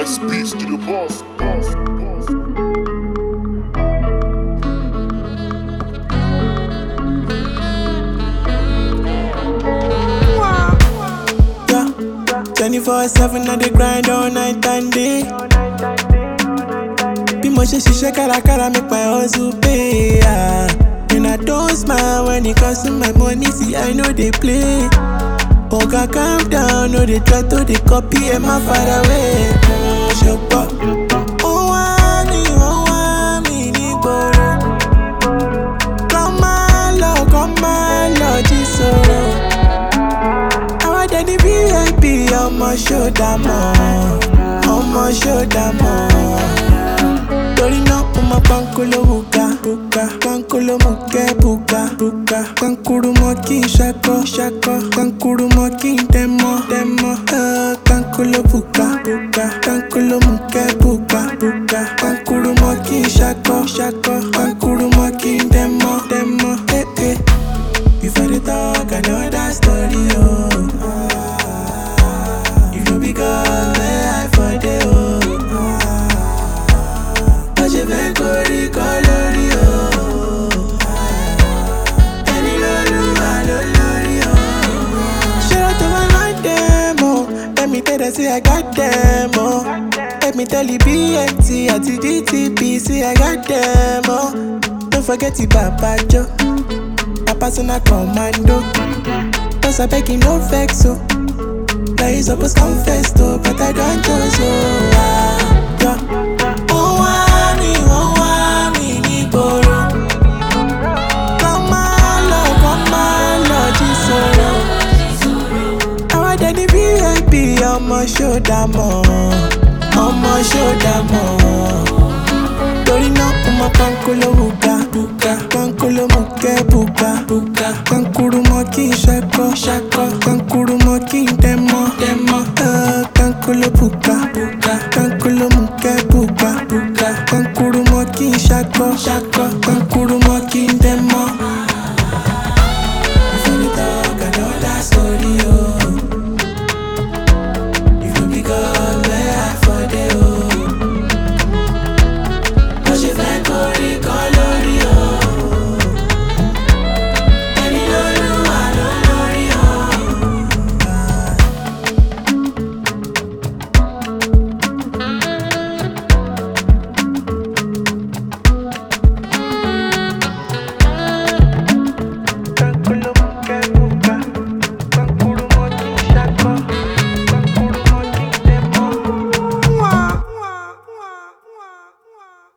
Speech to the boss. Yeah, 24/7 on the grind all night and day. Bí mo ṣe ṣiṣẹ́ kárakára make my hustle pay. And I don't smile when it comes to my money, see I know they play. Oga calm down, no they try to they copy and my far away. Ṣùgbọ́n ó wá mi nígboro. Come my lọ jí sọ̀rọ̀. Àwọn dẹni VIP ọmọ ṣọ́dà mọ́. Torí náà ó máa pankolo buka, pankolo mú kẹ́ buka. Pankuru mọ́ kí n ṣakọ, pankuru mọ́ kí n dẹ́mọ́. Pankolo buka, pankolo mú kẹ́ buka. Pankuru mọ́ kí n ṣakọ, pankuru mọ́ kí n dẹ́mọ́. Before they talk, I know that story, oh. If no be God, where I for day, oh. But you been going colori, oh. Any lori, oh. Shout out to my light demo. Let me tell them, say I got them, oh. Let me tell you, BNT, at DTP, say I got them, oh. Don't forget the Papa Joe. Personal commando. Cause I beg you no vex so. Now you supposed confess to, but I don't do so. Yeah. Oh, want me, nígboro. Come on, Lord, Jesus. I want any VIP, ọmọ ṣọ́dà mọ́. Torí náà ó máa pankolo buka, pankolo mú kẹ́ buka. Pankuru mọ́ kí n ṣakọ, pankuru mọ́ kí n dẹ́mọ́. Pankolo buka, pankolo mú kẹ́ buka. Pankuru mọ́ kí n ṣakọ, pankuru mọ́ kí n dẹ́mọ́.